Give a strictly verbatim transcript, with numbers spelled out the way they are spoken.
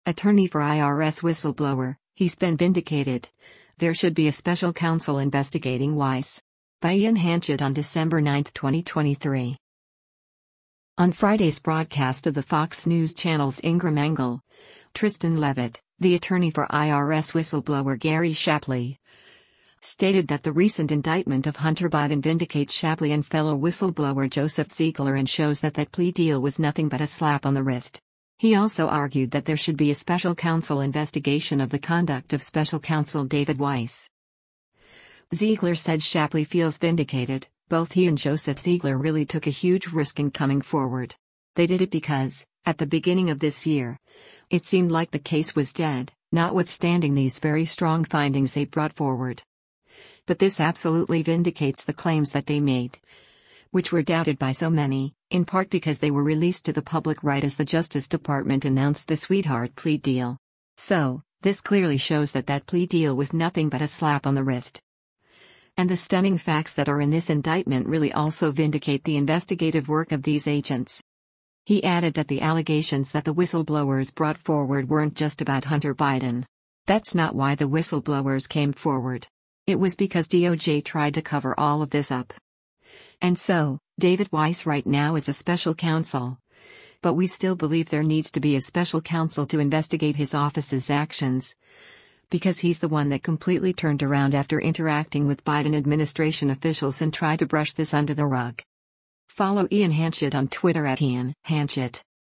Attorney for I R S whistleblower, he's been vindicated. There should be a special counsel investigating Weiss. By Ian Hanchett on December ninth, twenty twenty-three. On Friday's broadcast of the Fox News Channel's Ingram Angle, Tristan Leavitt, the attorney for I R S whistleblower Gary Shapley, stated that the recent indictment of Hunter Biden vindicates Shapley and fellow whistleblower Joseph Ziegler and shows that that plea deal was nothing but a slap on the wrist. He also argued that there should be a special counsel investigation of the conduct of special counsel David Weiss. Ziegler said Shapley feels vindicated. Both he and Joseph Ziegler really took a huge risk in coming forward. They did it because, at the beginning of this year, it seemed like the case was dead, notwithstanding these very strong findings they brought forward. But this absolutely vindicates the claims that they made, which were doubted by so many, in part because they were released to the public right as the Justice Department announced the sweetheart plea deal. So, this clearly shows that that plea deal was nothing but a slap on the wrist. And the stunning facts that are in this indictment really also vindicate the investigative work of these agents. He added that the allegations that the whistleblowers brought forward weren't just about Hunter Biden. That's not why the whistleblowers came forward. It was because D O J tried to cover all of this up. And so, David Weiss right now is a special counsel. But we still believe there needs to be a special counsel to investigate his office's actions, because he's the one that completely turned around after interacting with Biden administration officials and tried to brush this under the rug. Follow Ian Hanchett on Twitter at Ian Hanchett.